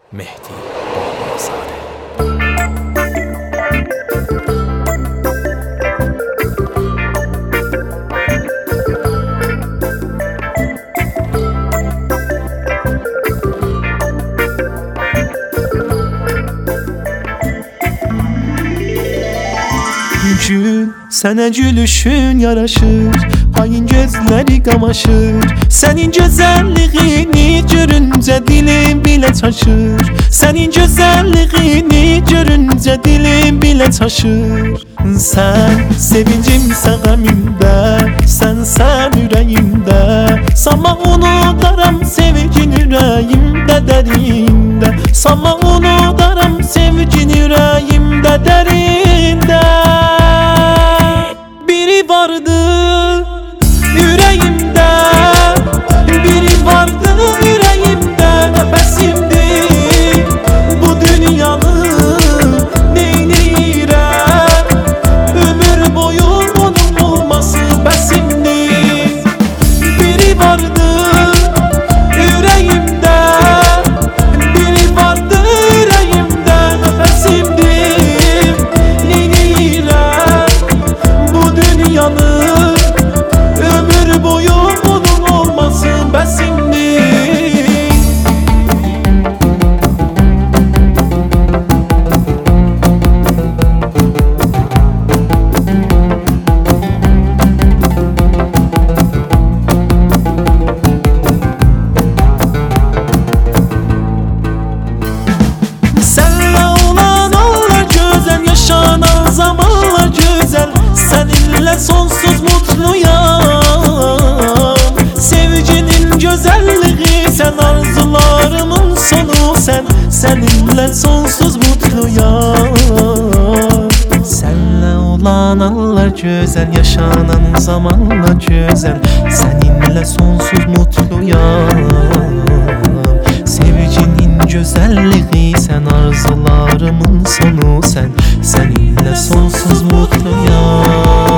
Mehdi Bağlazade. Gül, sənə gülüşün yaraşır, ayın gözləri qamaşır. Sənin gözəlliyini görüncə dilim bilə çaşır. Sənin gözəlliyini görüncə dilim bilə çaşır. Sən sevincimsən qəmimdə, sənsən ürəyimdə. Sanma unudaram sevgin ürəyimdə dərində. Sanma unudaram sevgin ürəyimdə dərində. Biri vardı yüreğimde, biri vardı yüreğimde. Nefesimdi bu dünyanın neyleyirəm. Ömür boyu onun olması bəsimdi. Biri vardı yüreğimde, biri vardı yüreğimde. Nefesimdi neyleyirəm bu dünyanın. Ömür boyu onun olmasın bəsimdi. Sənlə olan anlar gözəl, yaşanan zamanlar gözəl. Səninlə sonsuz mutluyam. Sevginin gözəlliği sən, arzularımın sonu sən. Səninlə sonsuz mutluyam. Sənlə olan anlar gözəl, yaşanan zamanlar gözəl. Səninlə sonsuz mutluyam. Sevginin gözəlliği sən, arzularımın sonu sən. Səninlə sonsuz mutluyam.